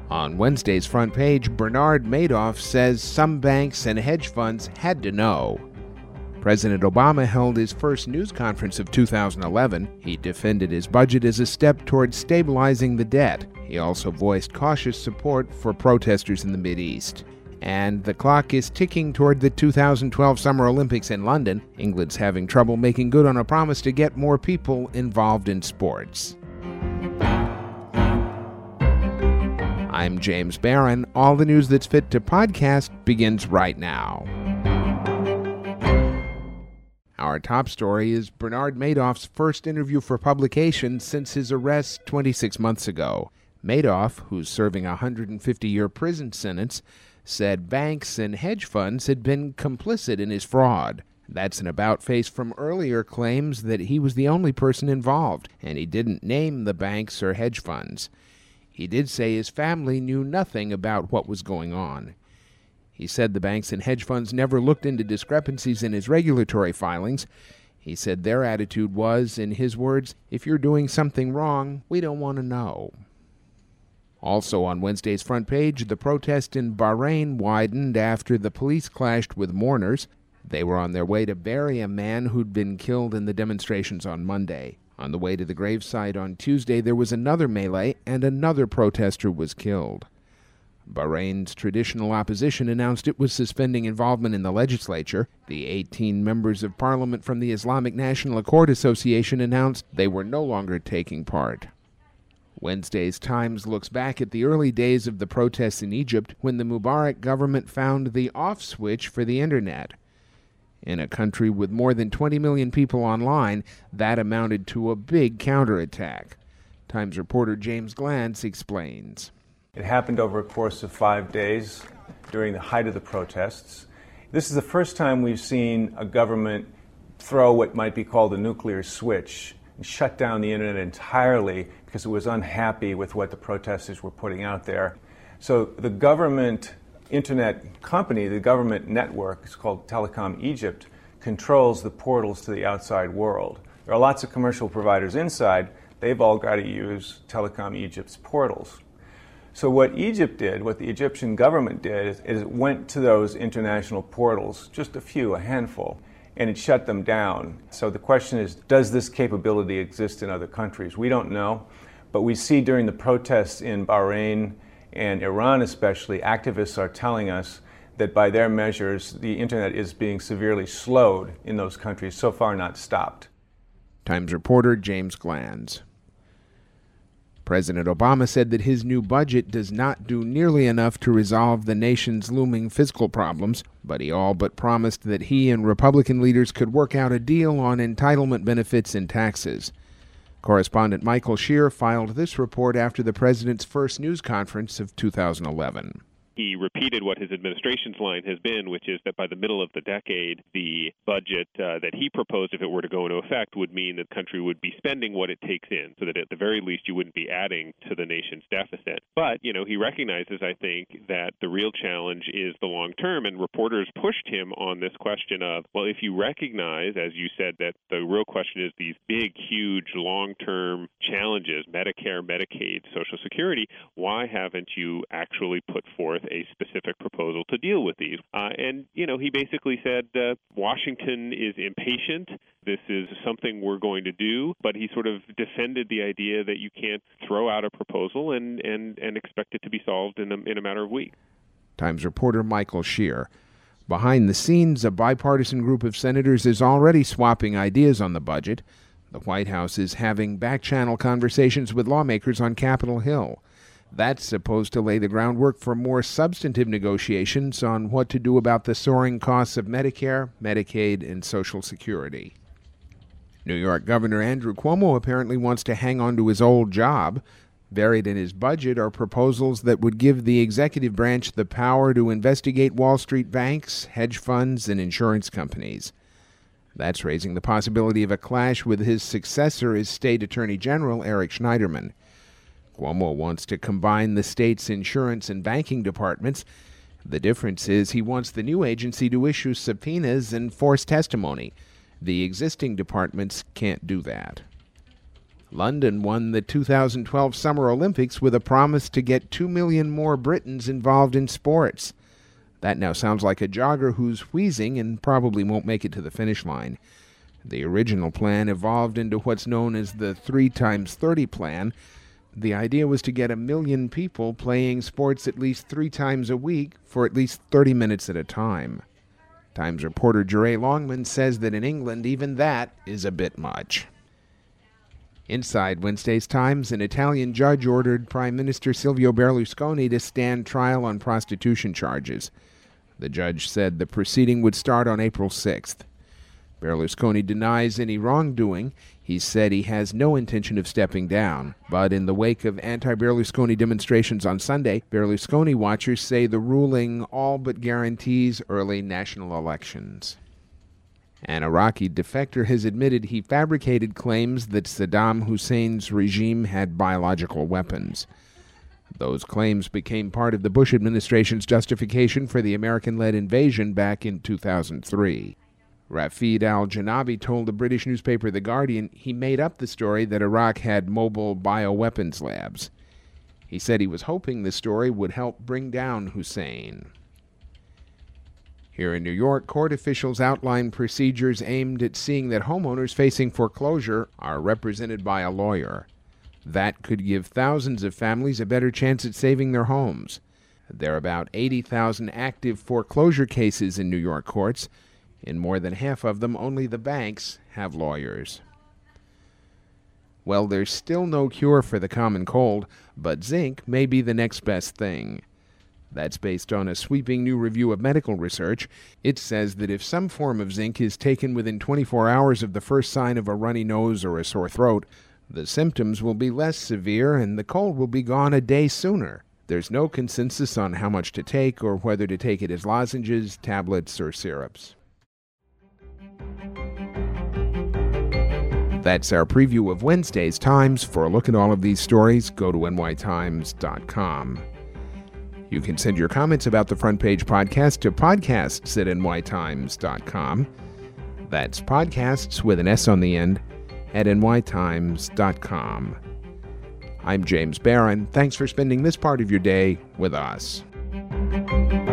On Wednesday's front page, Bernard Madoff says some banks and hedge funds had to know. President Obama held his first news conference of 2011. He defended his budget as a step toward stabilizing the debt. He also voiced cautious support for protesters in the Mideast. And the clock is ticking toward the 2012 Summer Olympics in London. England's having trouble making good on a promise to get more people involved in sports. I'm James Barron. All the news that's fit to podcast begins right now. Our top story is Bernard Madoff's first interview for publication since his arrest 26 months ago. Madoff, who's serving a 150-year prison sentence, said banks and hedge funds had been complicit in his fraud. That's an about-face from earlier claims that he was the only person involved, and he didn't name the banks or hedge funds. He did say his family knew nothing about what was going on. He said the banks and hedge funds never looked into discrepancies in his regulatory filings. He said their attitude was, in his words, if you're doing something wrong, we don't want to know. Also on Wednesday's front page, the protest in Bahrain widened after the police clashed with mourners. They were on their way to bury a man who'd been killed in the demonstrations on Monday. On the way to the gravesite on Tuesday, there was another melee and another protester was killed. Bahrain's traditional opposition announced it was suspending involvement in the legislature. The 18 members of parliament from the Islamic National Accord Association announced they were no longer taking part. Wednesday's Times looks back at the early days of the protests in Egypt when the Mubarak government found the off switch for the internet. In a country with more than 20 million people online, that amounted to a big counterattack. Times reporter James Glantz explains. It happened over a course of 5 days during the height of the protests. This is the first time we've seen a government throw what might be called a nuclear switch and shut down the internet entirely because it was unhappy with what the protesters were putting out there. So the government internet company, the government network, it's called Telecom Egypt, controls the portals to the outside world. There are lots of commercial providers inside. They've all got to use Telecom Egypt's portals. So what Egypt did, what the Egyptian government did, is it went to those international portals, just a few, a handful, and it shut them down. So the question is, does this capability exist in other countries? We don't know, but we see during the protests in Bahrain and Iran especially, activists are telling us that by their measures, the internet is being severely slowed in those countries, so far not stopped. Times reporter James Glantz. President Obama said that his new budget does not do nearly enough to resolve the nation's looming fiscal problems, but he all but promised that he and Republican leaders could work out a deal on entitlement benefits and taxes. Correspondent Michael Shear filed this report after the president's first news conference of 2011. He repeated what his administration's line has been, which is that by the middle of the decade, the budget that he proposed, if it were to go into effect, would mean that the country would be spending what it takes in, so that at the very least you wouldn't be adding to the nation's deficit. But, he recognizes, I think, that the real challenge is the long term, and reporters pushed him on this question of, well, if you recognize, as you said, that the real question is these big, huge, long-term challenges, Medicare, Medicaid, Social Security, why haven't you actually put forth a specific proposal to deal with these? And he basically said Washington is impatient. This is something we're going to do, but he sort of defended the idea that you can't throw out a proposal and expect it to be solved in a matter of weeks. Times reporter Michael Shear. Behind the scenes, a bipartisan group of senators is already swapping ideas on the budget. The White House is having back-channel conversations with lawmakers on Capitol Hill. That's supposed to lay the groundwork for more substantive negotiations on what to do about the soaring costs of Medicare, Medicaid, and Social Security. New York Governor Andrew Cuomo apparently wants to hang on to his old job. Buried in his budget are proposals that would give the executive branch the power to investigate Wall Street banks, hedge funds, and insurance companies. That's raising the possibility of a clash with his successor as State Attorney General Eric Schneiderman. Cuomo wants to combine the state's insurance and banking departments. The difference is he wants the new agency to issue subpoenas and force testimony. The existing departments can't do that. London won the 2012 Summer Olympics with a promise to get 2 million more Britons involved in sports. That now sounds like a jogger who's wheezing and probably won't make it to the finish line. The original plan evolved into what's known as the 3x30 plan. The idea was to get 1 million people playing sports at least 3 times a week for at least 30 minutes at a time. Times reporter Jeray Longman says that in England, even that is a bit much. Inside Wednesday's Times, an Italian judge ordered Prime Minister Silvio Berlusconi to stand trial on prostitution charges. The judge said the proceeding would start on April 6th. Berlusconi denies any wrongdoing. He said he has no intention of stepping down. But in the wake of anti-Berlusconi demonstrations on Sunday, Berlusconi watchers say the ruling all but guarantees early national elections. An Iraqi defector has admitted he fabricated claims that Saddam Hussein's regime had biological weapons. Those claims became part of the Bush administration's justification for the American-led invasion back in 2003. Rafid al-Janabi told the British newspaper The Guardian he made up the story that Iraq had mobile bioweapons labs. He said he was hoping the story would help bring down Hussein. Here in New York, court officials outlined procedures aimed at seeing that homeowners facing foreclosure are represented by a lawyer. That could give thousands of families a better chance at saving their homes. There are about 80,000 active foreclosure cases in New York courts. In more than half of them, only the banks have lawyers. Well, there's still no cure for the common cold, but zinc may be the next best thing. That's based on a sweeping new review of medical research. It says that if some form of zinc is taken within 24 hours of the first sign of a runny nose or a sore throat, the symptoms will be less severe and the cold will be gone a day sooner. There's no consensus on how much to take or whether to take it as lozenges, tablets, or syrups. That's our preview of Wednesday's Times. For a look at all of these stories, go to nytimes.com. You can send your comments about the Front Page Podcast to podcasts@nytimes.com. That's podcasts with an S on the end at nytimes.com. I'm James Barron. Thanks for spending this part of your day with us.